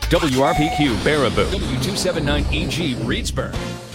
WRPQ Baraboo, W279EG Reedsburg.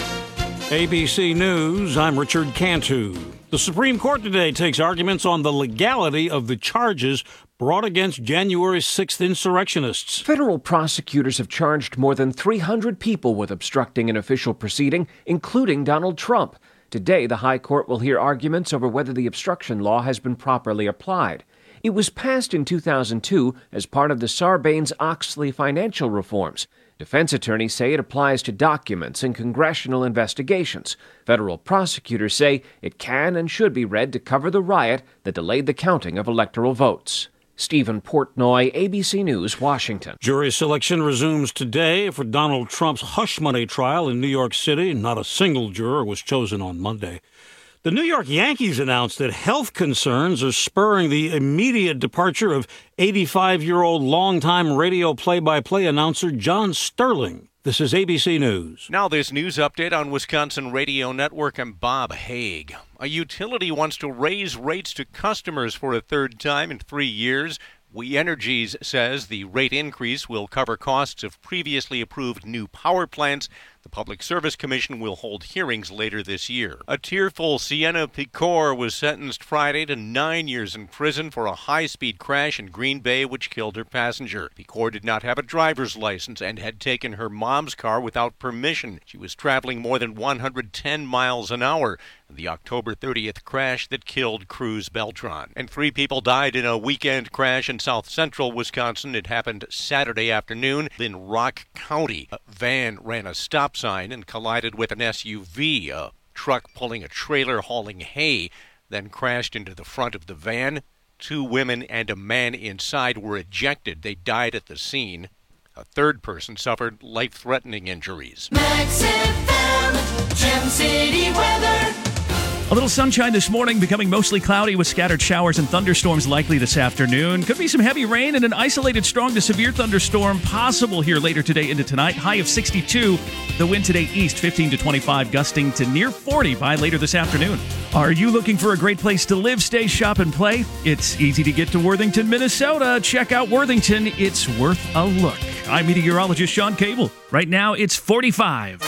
ABC News, I'm Richard Cantu. The Supreme Court today takes arguments on the legality of the charges brought against January 6th insurrectionists. Federal prosecutors have charged more than 300 people with obstructing an official proceeding, including Donald Trump. Today, the High Court will hear arguments over whether the obstruction law has been properly applied. It was passed in 2002 as part of the Sarbanes-Oxley financial reforms. Defense attorneys say it applies to documents and congressional investigations. Federal prosecutors say it can and should be read to cover the riot that delayed the counting of electoral votes. Stephen Portnoy, ABC News, Washington. Jury selection resumes today for Donald Trump's hush money trial in New York City. Not a single juror was chosen on Monday. The New York Yankees announced that health concerns are spurring the immediate departure of 85-year-old longtime radio play-by-play announcer John Sterling. This is ABC News. Now this news update on Wisconsin Radio Network. I'm Bob Haig. A utility wants to raise rates to customers for a third time in 3 years. We Energies says the rate increase will cover costs of previously approved new power plants. The Public Service Commission will hold hearings later this year. A tearful Sienna Picor was sentenced Friday to 9 years in prison for a high-speed crash in Green Bay which killed her passenger. Picor did not have a driver's license and had taken her mom's car without permission. She was traveling more than 110 miles an hour. The October 30th crash that killed Cruz Beltran. And 3 people died in a weekend crash in south central Wisconsin. It happened Saturday afternoon in Rock County. A van ran a stop sign and collided with an SUV. A truck pulling a trailer hauling hay then crashed into the front of the van. 2 women and a man inside were ejected. They died at the scene. A third person suffered life-threatening injuries. Max FM, Gem City weather. A little sunshine this morning, becoming mostly cloudy with scattered showers and thunderstorms likely this afternoon. Could be some heavy rain and an isolated strong to severe thunderstorm possible here later today into tonight. High of 62. The wind today east 15 to 25, gusting to near 40 by later this afternoon. Are you looking for a great place to live, stay, shop, and play? It's easy to get to Worthington, Minnesota. Check out Worthington. It's worth a look. I'm meteorologist Sean Cable. Right now, it's 45.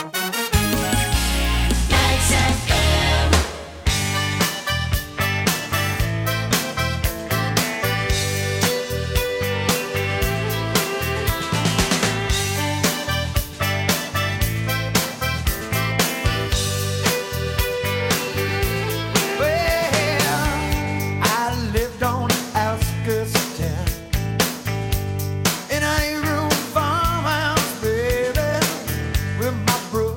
Farmhouse, baby, with my brother.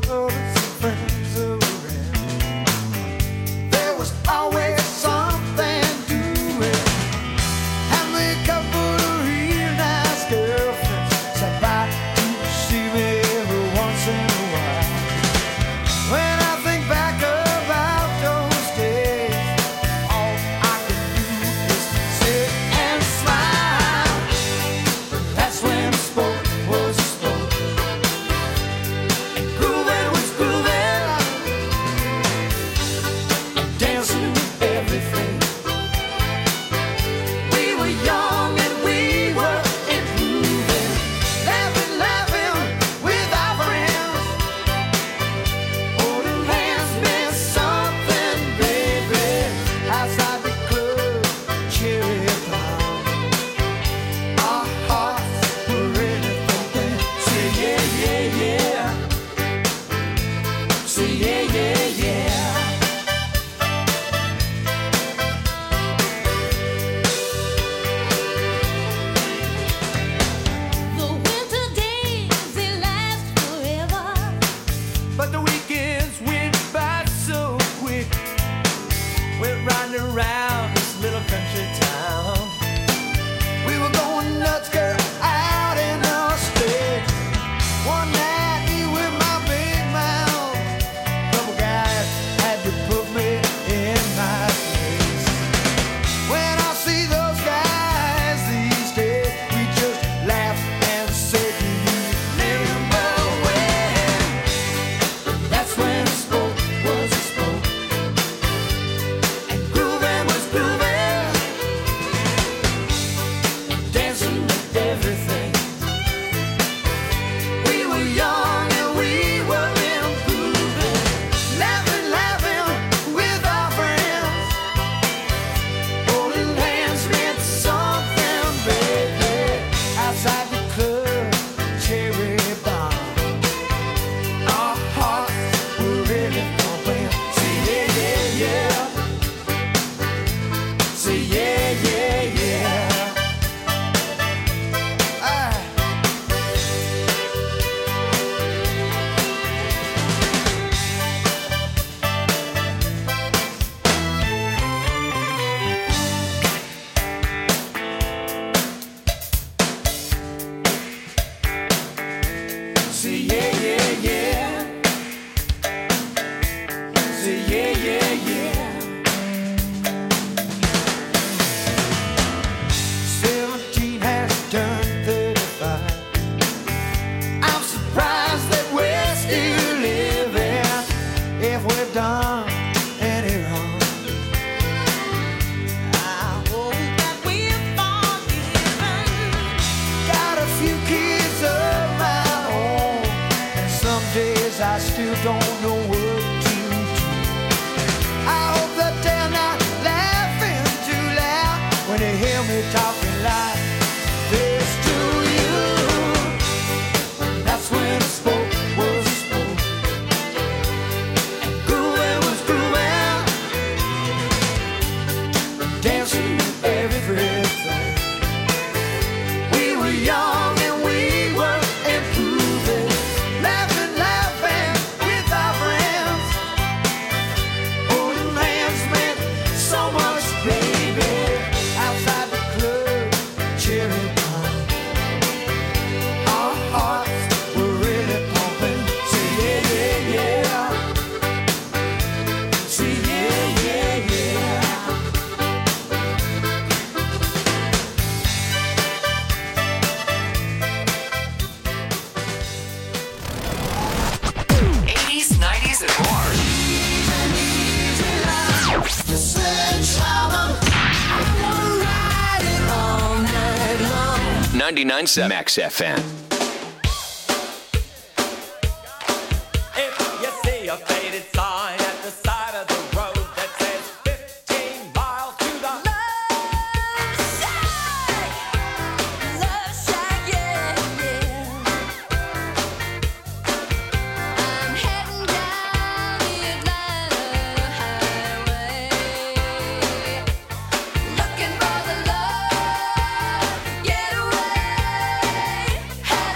when you hear me talking like this to you. That's when spoke was spoke, and grooving was grooving, dancing everything. We were young and we were improving, laughing with our friends. Holding hands meant so much, baby. Outside the club, cheering on. Our hearts were really pumping. Say yeah, yeah, yeah. Say yeah, yeah, yeah. 80s, 90s, and more. The sledgehammer, we'll ride it all night long. 99.7 Max FM. If you see a faded sign at the side of the road that says 15 miles to the Love shack, yeah, yeah. I'm heading down the Atlanta highway, looking for the love getaway. Hey,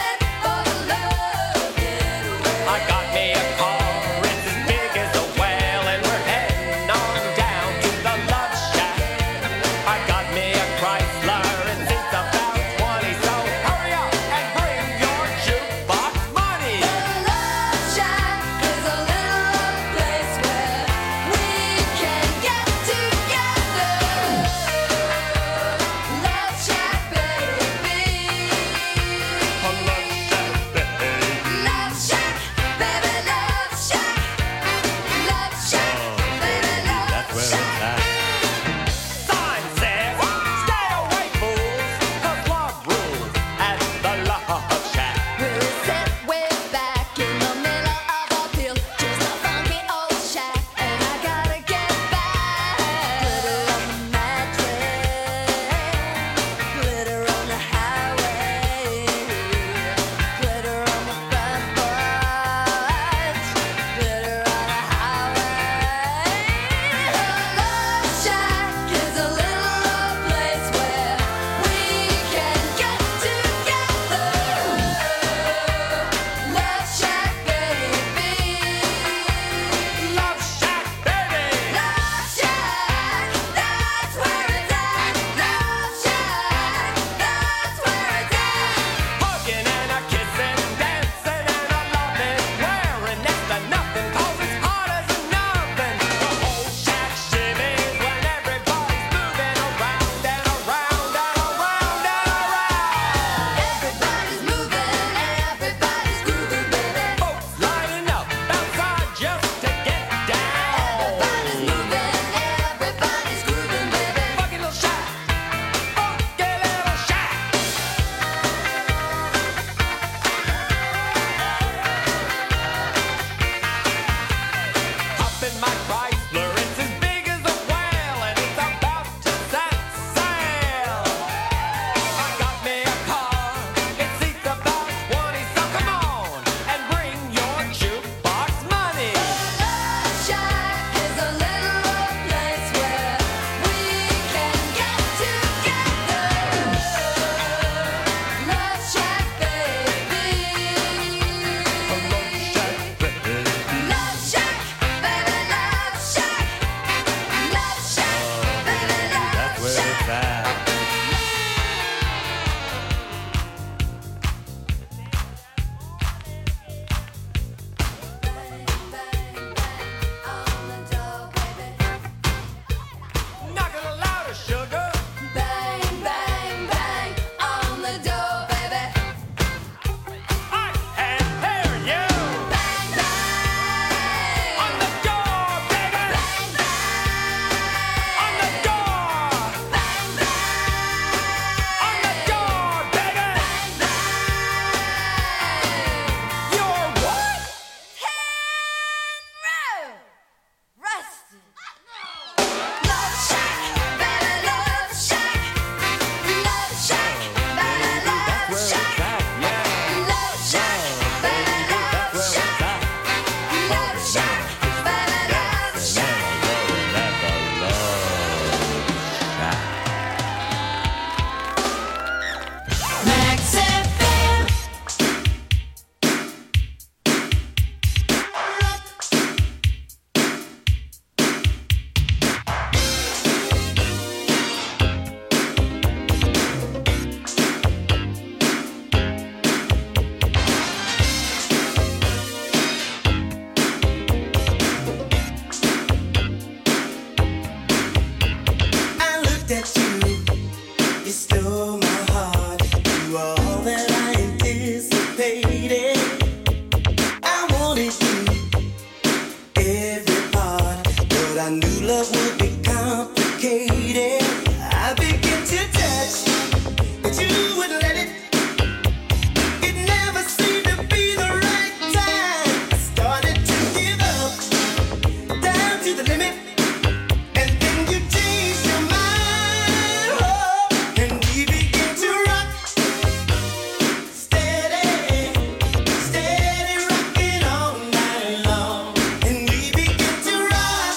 stole my heart. You are all that I anticipated. I wanted you every part, but I knew love would be complicated. I began to touch, but you wouldn't let it. It never seemed to be the right time. I started to give up, down to the limit. And then you changed your mind, oh, and we began to rock. Steady, steady rocking all night long. And we began to rock.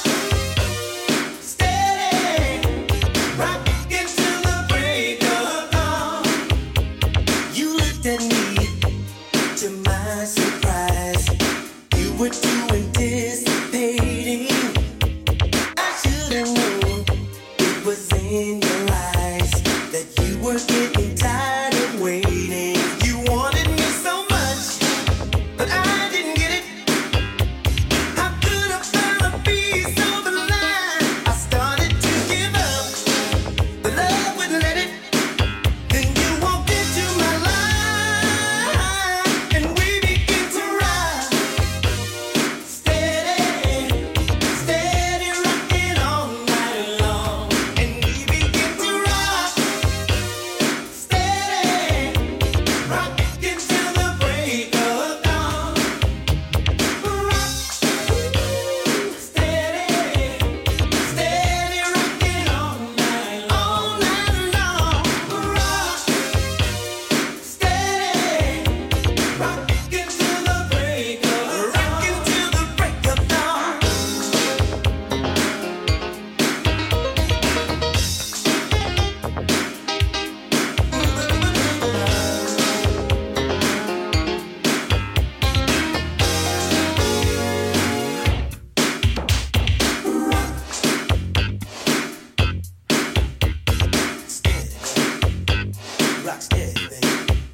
Steady, rocking till the break of dawn. You looked at me, to my surprise. You were too anticipating. I should have known it was in your eyes that you were getting tired of waiting. You wanted me so much, but I didn't get it. How could I finally be so blind? I started to give up, but love wouldn't let it. Then you walked into my life, and we began to ride. Steady, steady rocking all night long. And we began to rock. Steady, rocking till the break of dawn. Rock, steady, steady rocking all night long. Rock, steady, rocking till the break of dawn. Rock steady, baby.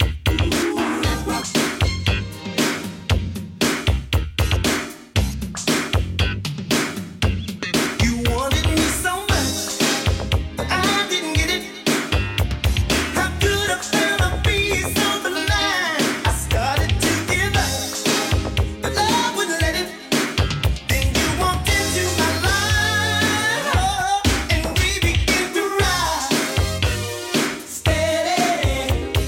You wanted me so much, but I didn't get it. How could I finally be so blind? I started to give up, but love wouldn't let it. Then you walked into my life, oh, and we began to ride. Steady,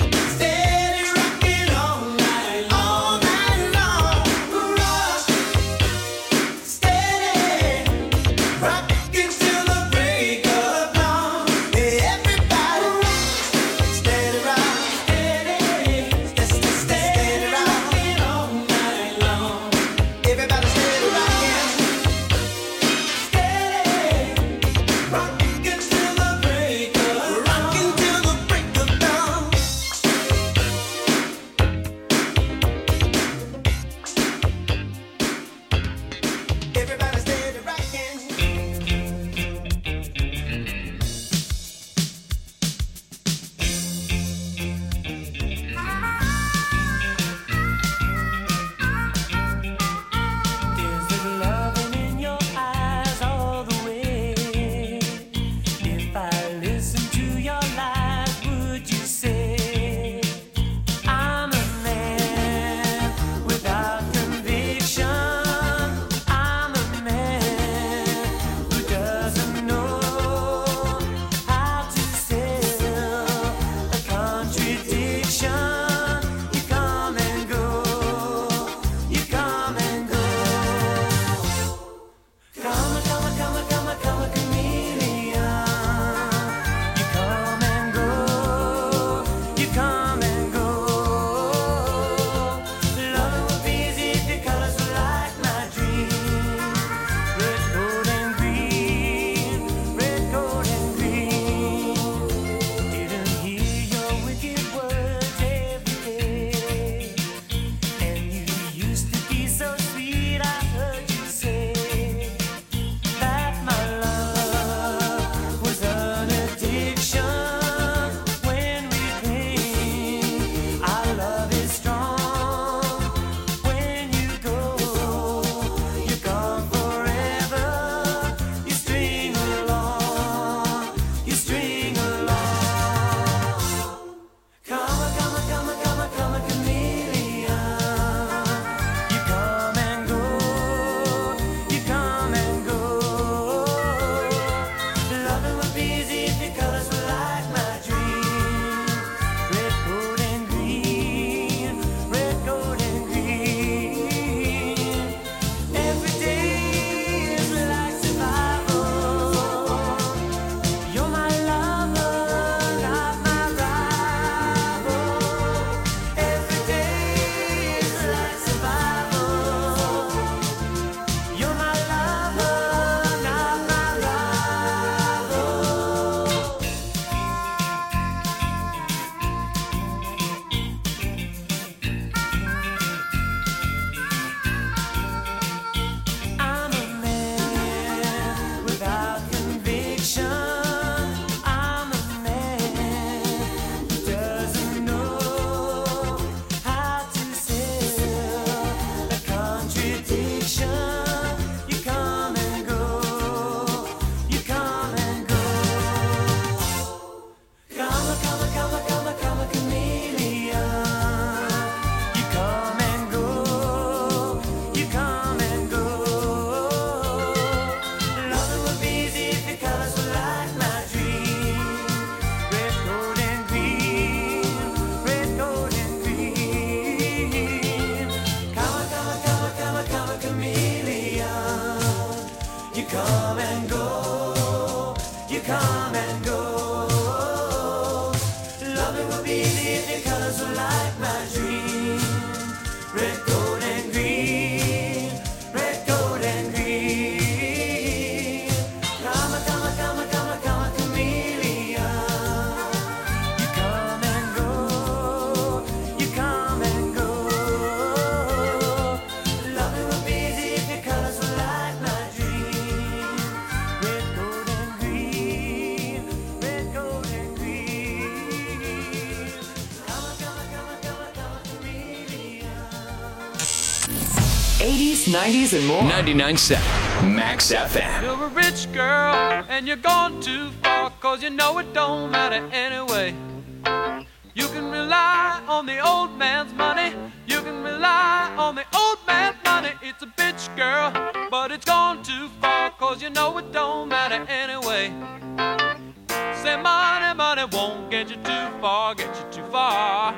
80s, 90s, and more. 99.7 Max FM. You're a rich girl and you're gone too far, 'cause you know it don't matter anyway. You can rely on the old man's money. You can rely on the old man's money. It's a bitch, girl, but it's gone too far, 'cause you know it don't matter anyway. Say money, money won't get you too far, get you too far.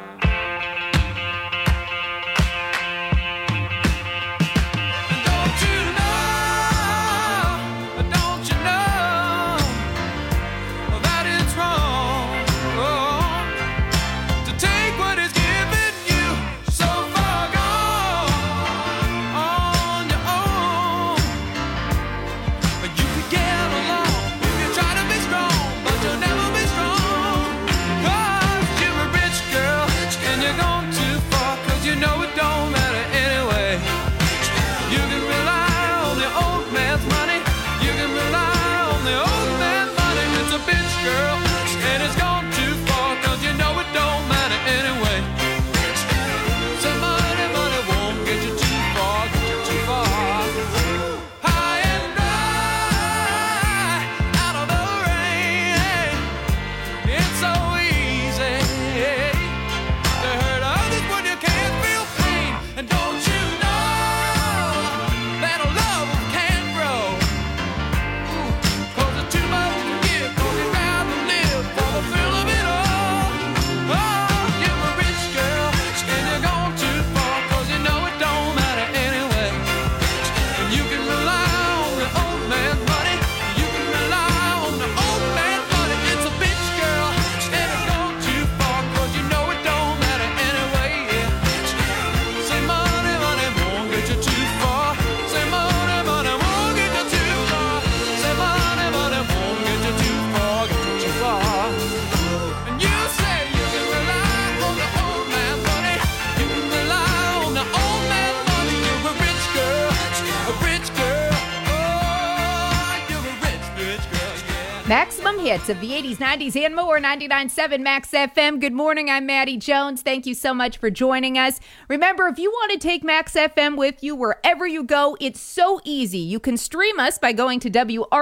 Maximum hits of the 80s, 90s, and more. 99.7 Max FM. Good morning. I'm Maddie Jones. Thank you so much for joining us. Remember, if you want to take Max FM with you wherever you go, it's so easy. You can stream us by going to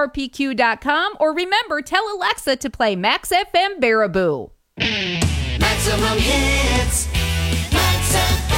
WRPQ.com, or remember, tell Alexa to play Max FM Baraboo. Maximum hits. Max FM.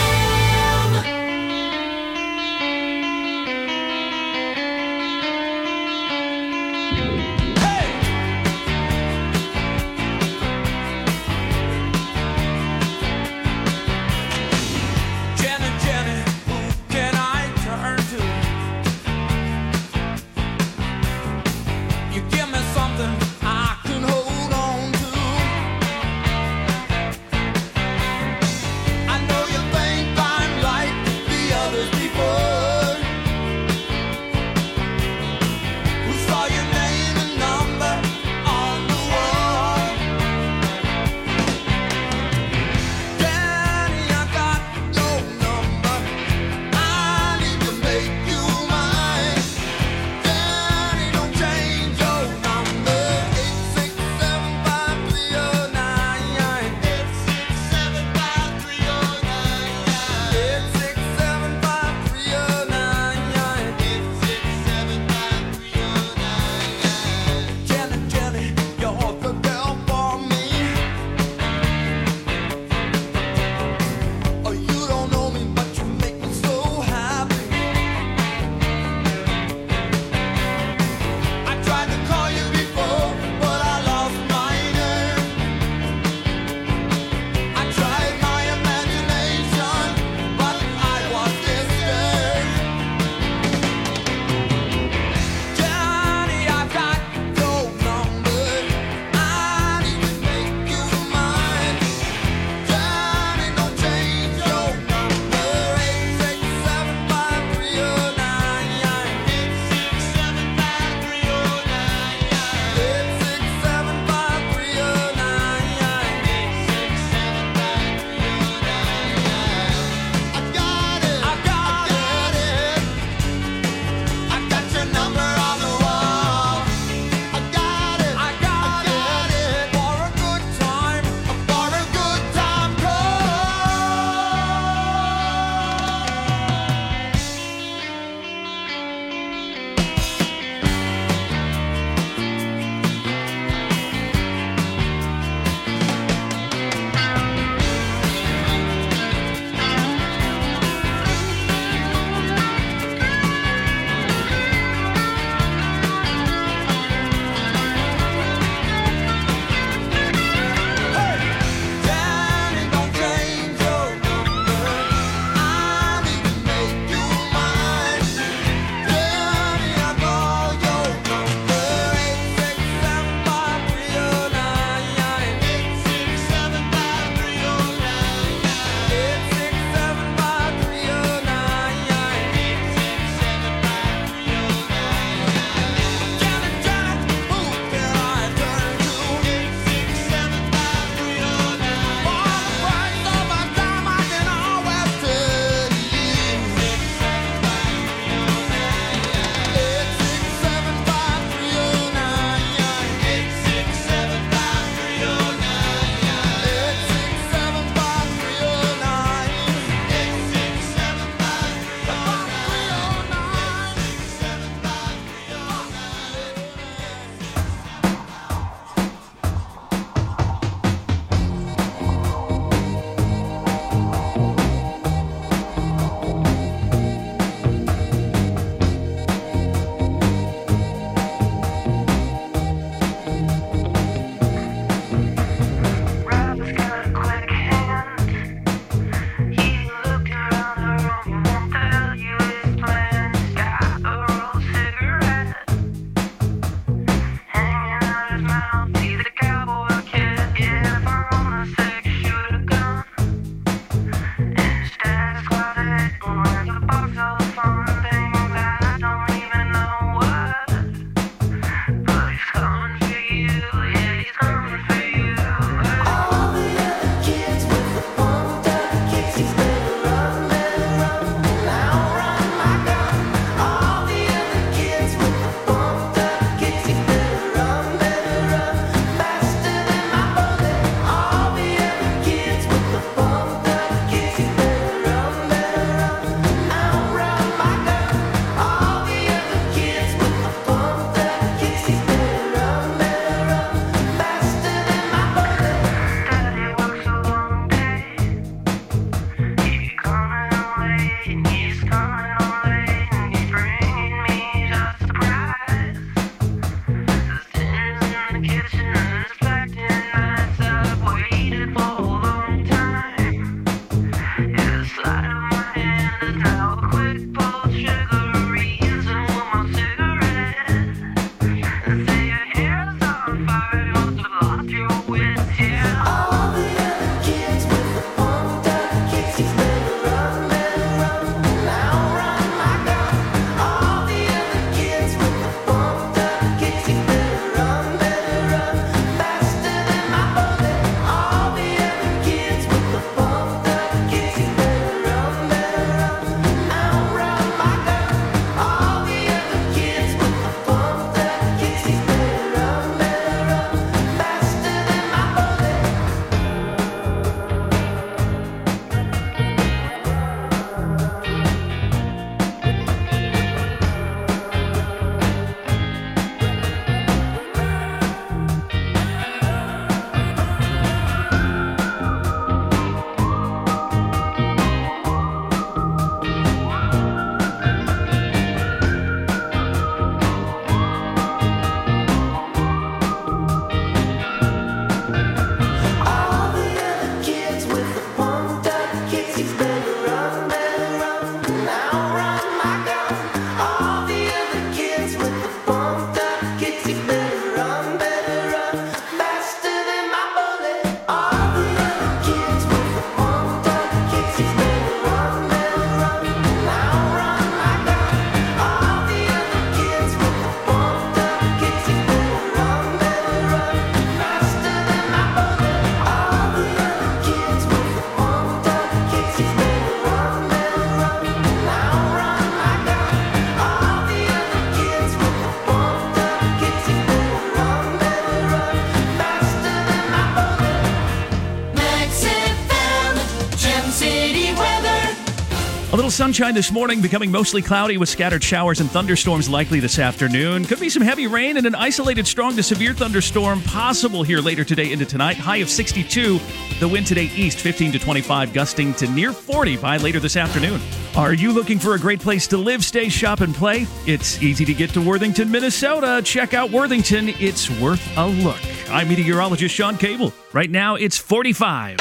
A little sunshine this morning, becoming mostly cloudy with scattered showers and thunderstorms likely this afternoon. Could be some heavy rain and an isolated strong to severe thunderstorm possible here later today into tonight. High of 62. The wind today east 15 to 25, gusting to near 40 by later this afternoon. Are you looking for a great place to live, stay, shop, and play? It's easy to get to Worthington, Minnesota. Check out Worthington. It's worth a look. I'm meteorologist Sean Cable. Right now, it's 45.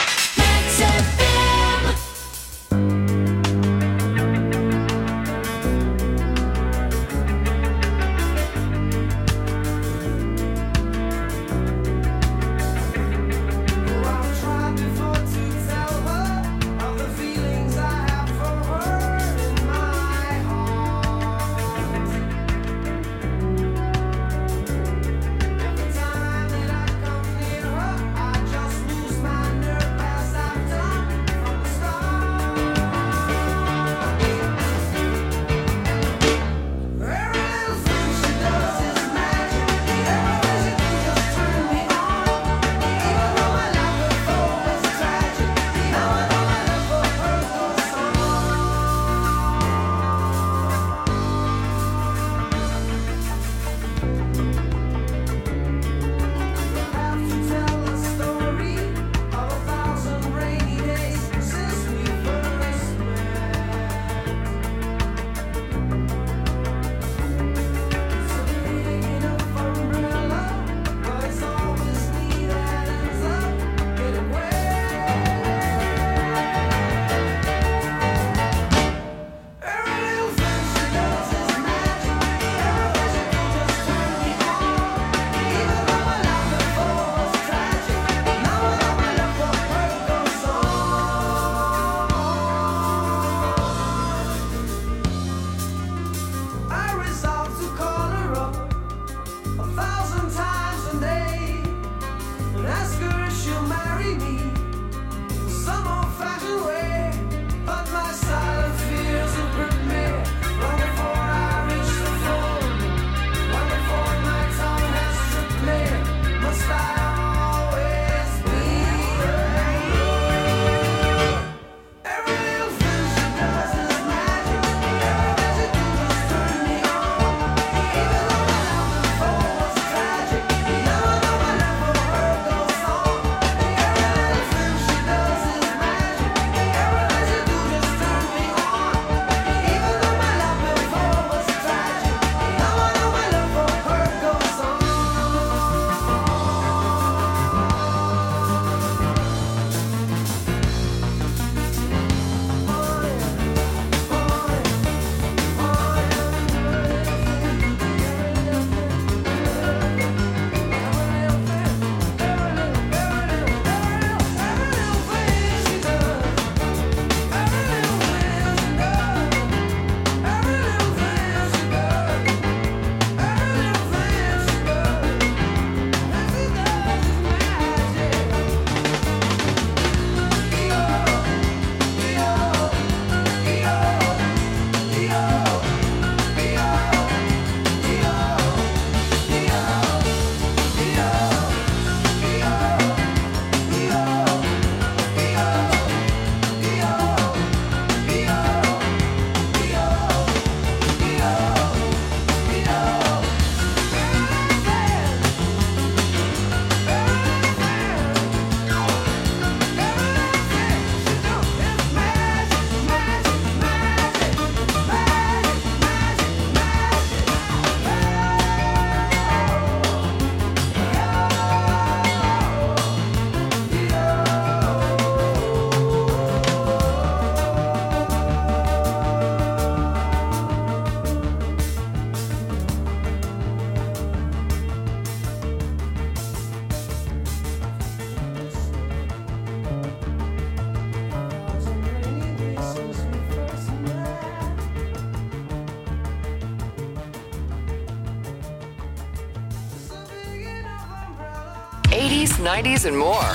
'80s, '90s, and more.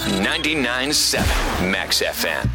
99.7 Max FM.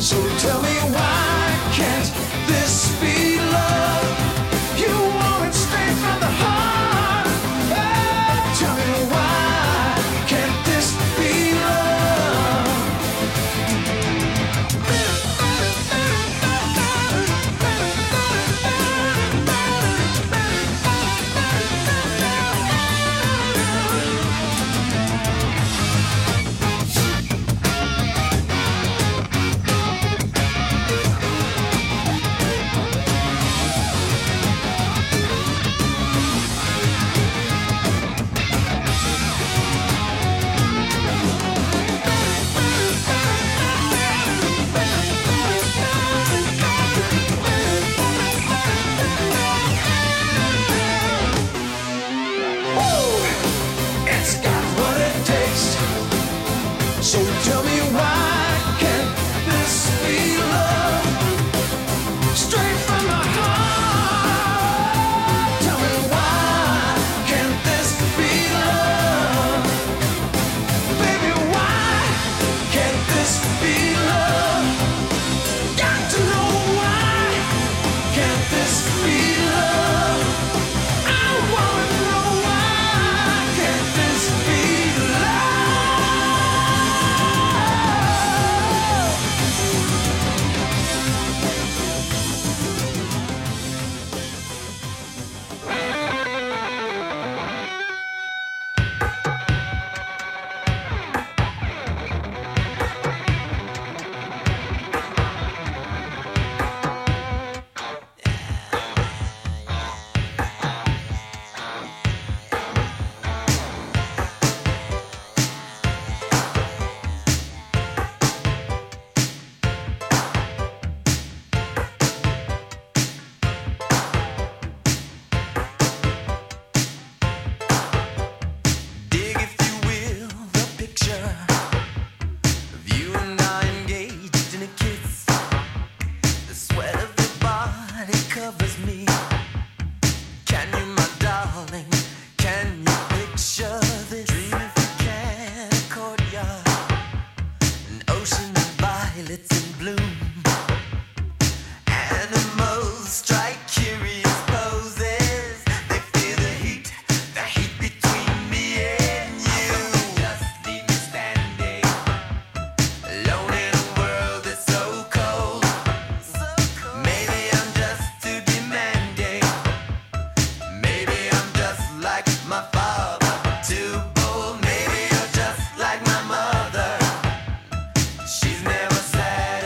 So tell me why can't this be love? You want it straight from the heart. Oh, tell me why can't this be love? It's got what it takes. So tell me why can't this be love? Straight from my heart. Tell me why can't this be love? Baby, why can't this be love? Got to know why can't this be love? I wanna know why can't this be love? Dig, if you will, the picture of you and I engaged in a kiss. The sweat of your body covers me. Can you, my darling, can you picture this? Dream if you can, a courtyard, an ocean of violets in bloom. Animals strike curious poses. They feel the heat between me and you. Just leave me standing alone in a world that's so cold. Maybe I'm just too demanding. Maybe I'm just like my father, too bold. Maybe you're just like my mother. She's never satisfied.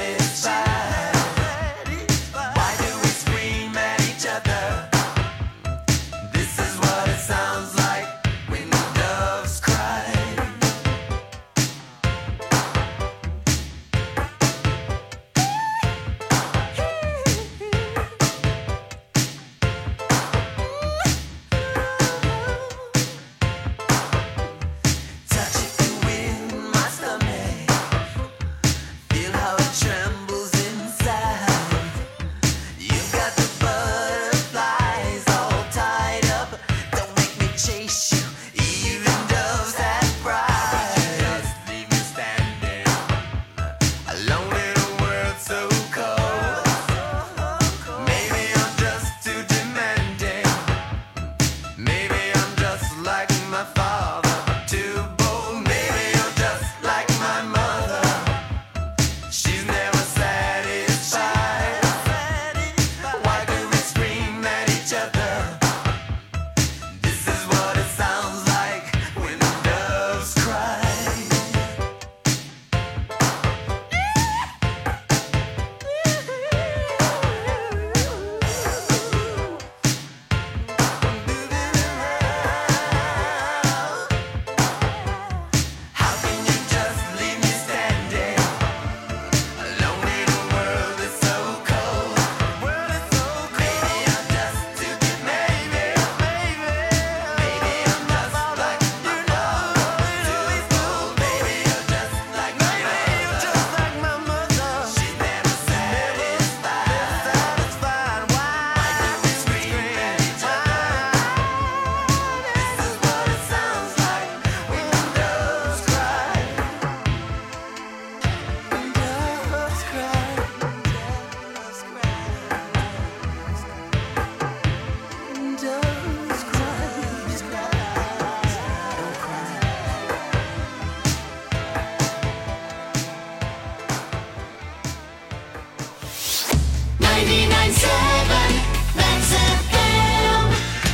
99.7 Max FM.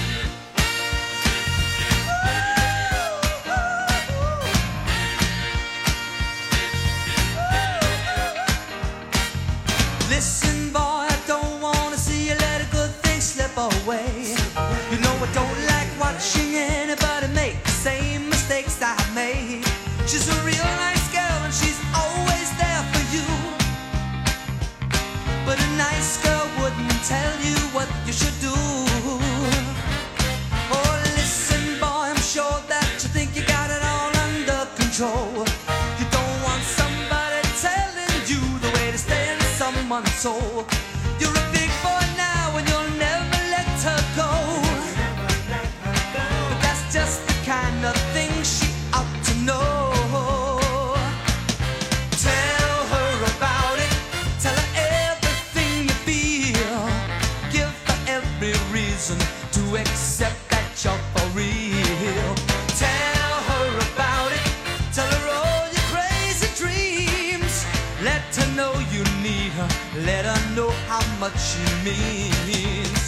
Listen, boy, I don't wanna see you let a good thing slip away. You know I don't like watching anybody make the same mistakes I made. She's a real nice girl and she's always there for you. But a nice girl wouldn't tell you what you should do. Oh, listen, boy, I'm sure that you think you got it all under control. You don't want somebody telling you the way to stay in someone's soul. You're a big boy now and you'll never let her go. But that's just the kind of thing she ought to know. Tell her about it. Tell her everything you feel. Give her every reason to accept that you're for real. Tell her about it. Tell her all your crazy dreams. Let her know you need her. Let her know how much she means.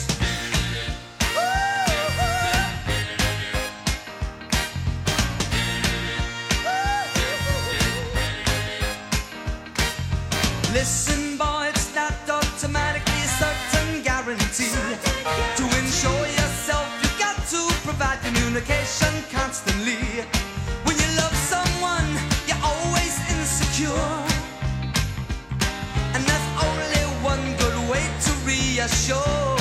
Listen, boy, it's not automatically a certain guarantee. To ensure yourself, you got to provide communication constantly. When you love someone, you're always insecure. And there's only one good way to reassure.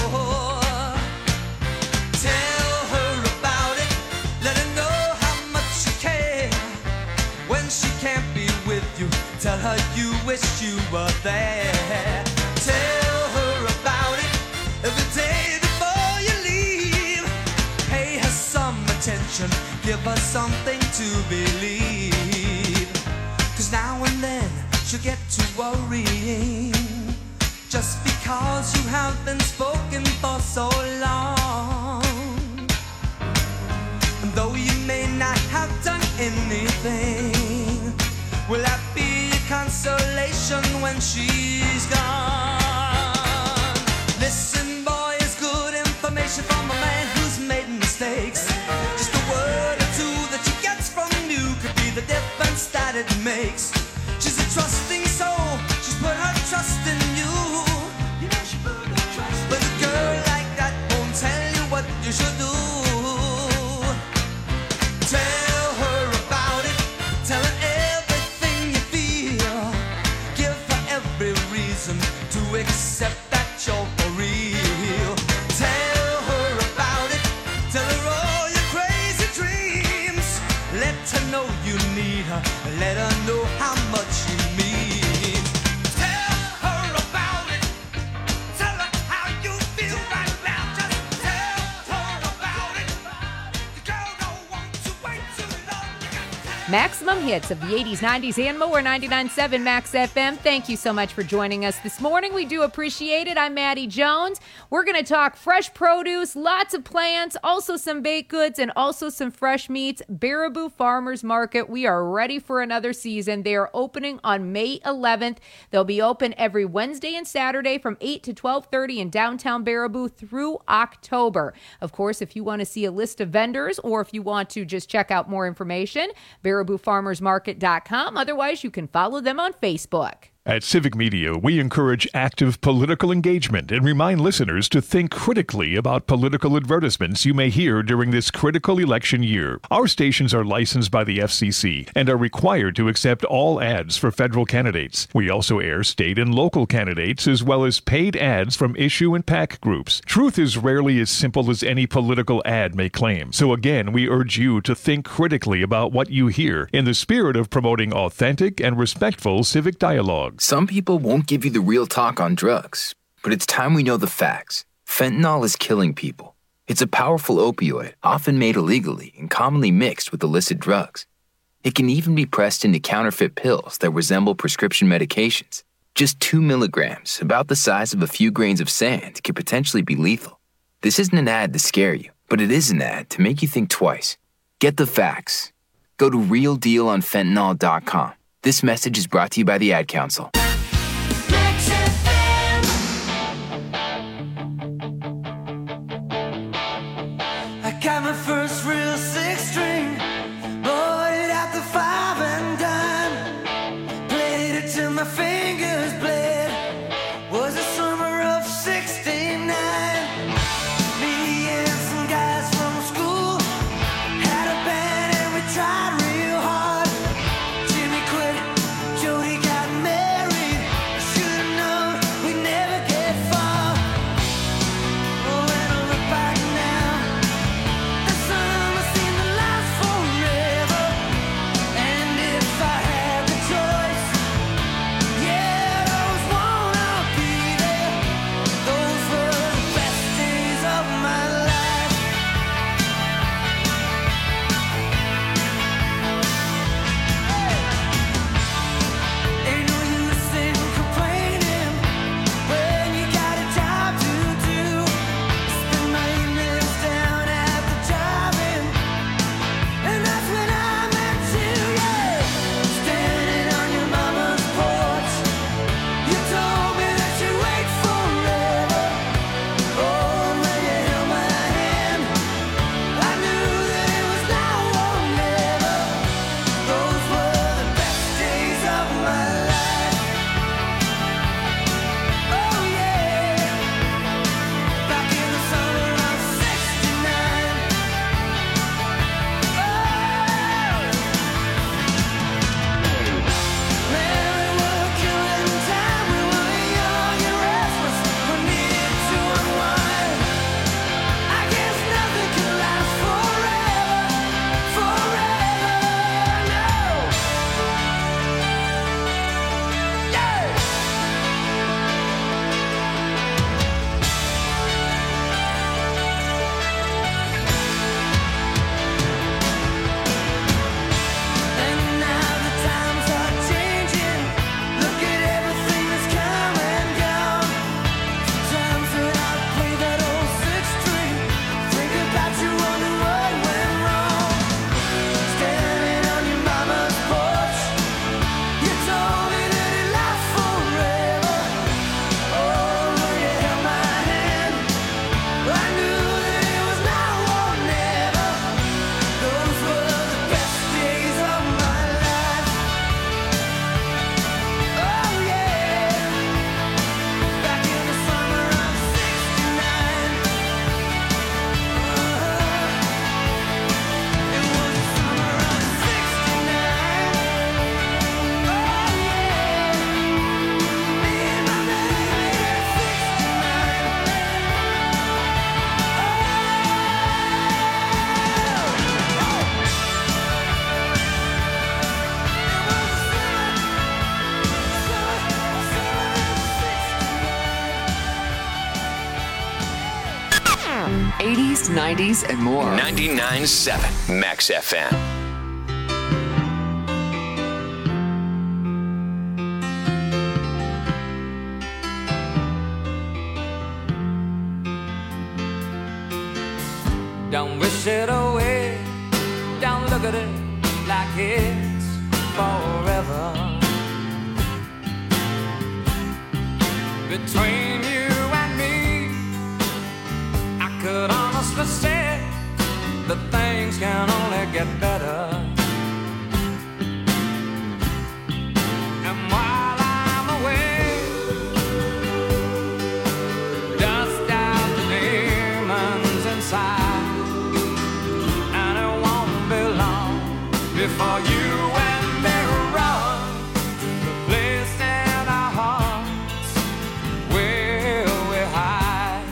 Tell her about it. Let her know how much you care. When she can't be with you, tell her you wish you were there. Tell her about it every day before you leave. Pay her some attention, give her something to believe. 'Cause now and then she'll get to worrying, just because you have been spoken for so long. And though you may not have done anything, will that be a consolation when she's gone? Listen, boy, it's good information from a man who's made mistakes. Just a word or two that she gets from you could be the difference that it makes. She's a trusting soul, she's put her trust in you. You know she put her trust in you. But a girl like that won't tell you what you should do. Tell her about it, tell her everything you feel. Give her every reason to accept that you're for real. Tell her about it, tell her all your crazy dreams. Let her know you need her, let her know how much she means. Tell her about it, tell her how you feel right now. Just tell her about it. The girl don't want to wait too long. You gotta tell Maximum hits of the 80s, 90s, and more. 99.7 Max FM. Thank you so much for joining us this morning. We do appreciate it. I'm Maddie Jones. We're going to talk fresh produce, lots of plants, also some baked goods, and also some fresh meats. Baraboo Farmers Market. We are ready for another season. They are opening on May 11th. They'll be open every Wednesday and Saturday from 8 to 12:30 in downtown Baraboo through October. Of course, if you want to see a list of vendors or if you want to just check out more information, BarabooFarmersMarket.com. Otherwise, you can follow them on Facebook. At Civic Media, we encourage active political engagement and remind listeners to think critically about political advertisements you may hear during this critical election year. Our stations are licensed by the FCC and are required to accept all ads for federal candidates. We also air state and local candidates as well as paid ads from issue and PAC groups. Truth is rarely as simple as any political ad may claim. So again, we urge you to think critically about what you hear in the spirit of promoting authentic and respectful civic dialogue. Some people won't give you the real talk on drugs, but it's time we know the facts. Fentanyl is killing people. It's a powerful opioid, often made illegally and commonly mixed with illicit drugs. It can even be pressed into counterfeit pills that resemble prescription medications. Just 2 milligrams, about the size of a few grains of sand, could potentially be lethal. This isn't an ad to scare you, but it is an ad to make you think twice. Get the facts. Go to realdealonfentanyl.com. This message is brought to you by the Ad Council. Max FM. 80s, 90s, and more. 99.7 Max FM. Don't wish it away. Don't look at it like it's forever. Between you and me, I could honestly say that things can only get better. And while I'm away, dust out the demons inside. Before you and me run the place in our hearts where we hide.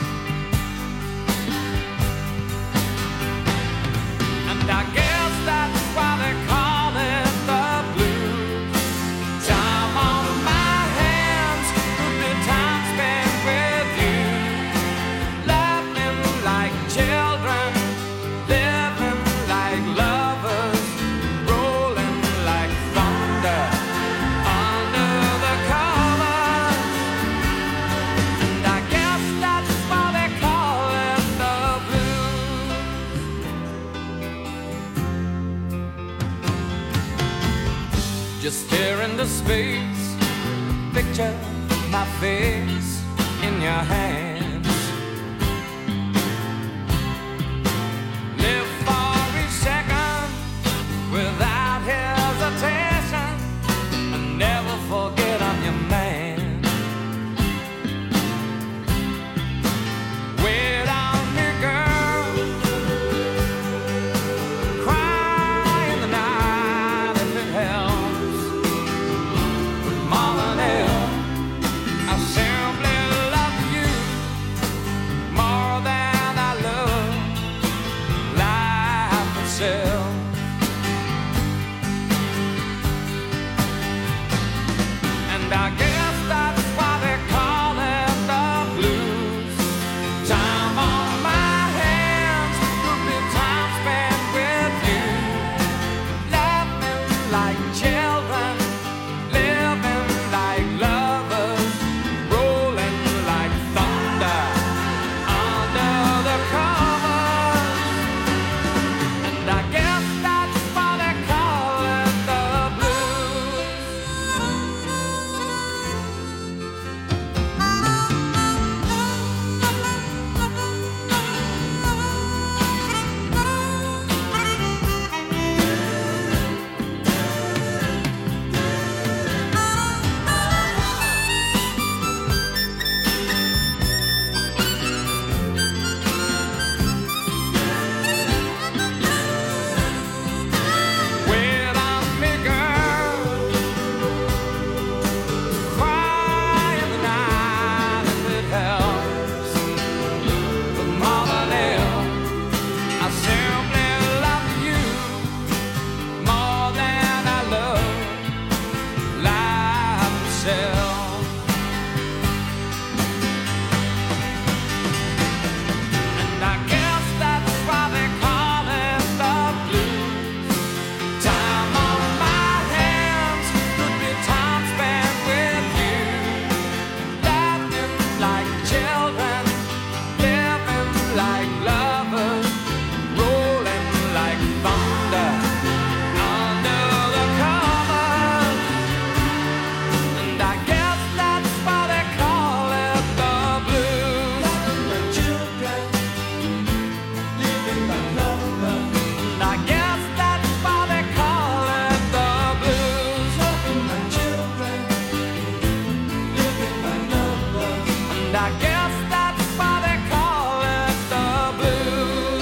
And I guess that's why they call it the blues. Time on my hands would be time spent with you, laughing like children, living like lovers. Just stare into space, picture my face in your hands. Live for each second without hesitation, and never forget I'm your man. Wait on me, girl, cry in the night if it helps. I simply love you more than I love life itself. And I guess that's why they call it the blues. Time on my hands would be time spent with you, laughing like children, living like lovers, rolling like thunder under the covers. And I guess that's why they call it the blues. Wait on me, girl, cry in the night if it helps. But more than ever, I simply love you more than I love life itself. And I guess that's why they call it the blues. Time on my hands could be time spent with you, laughing like children, living like lovers, rolling like thunder under the covers. And I guess that's why they call it the blues. Laughing like children, living like lovers. And I guess that's why they call it the blues. Laughing like children, living like lovers. And I guess that's why they call it the blues.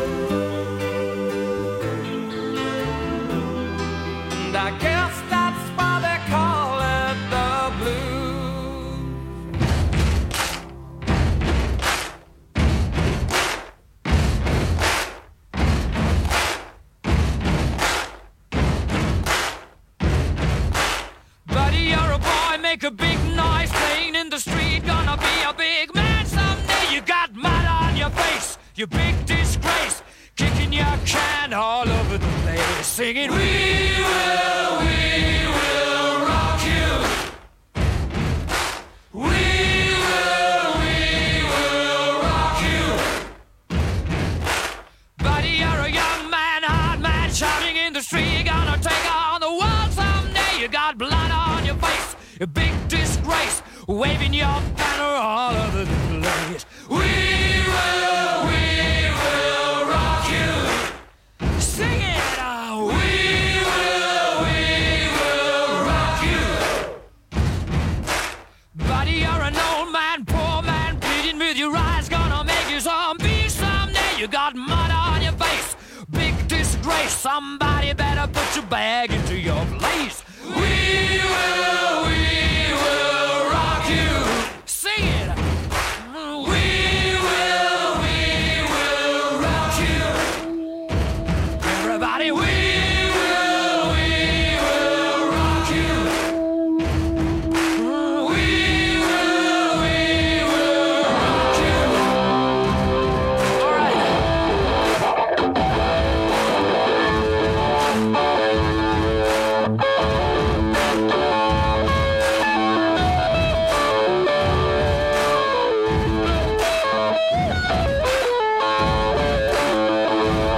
And I guess that's why they call it the blues. Buddy, you're a boy, make a big noise playing in the street. Gonna be a big man someday. You got mud on your face, you big disgrace, kicking your can all over the place, singing, we will rock you. We will rock you. Buddy, you're a young man, hard man, shouting in the street, you're gonna take on the world someday. You got blood on your face, a big disgrace, waving your banner all over the place. We will rock you. Sing it out. We will rock you. Buddy, you're an old man, poor man, pleading with your eyes, gonna make you zombie someday. You got mud on your face, big disgrace. Somebody better put your bag into your place. We will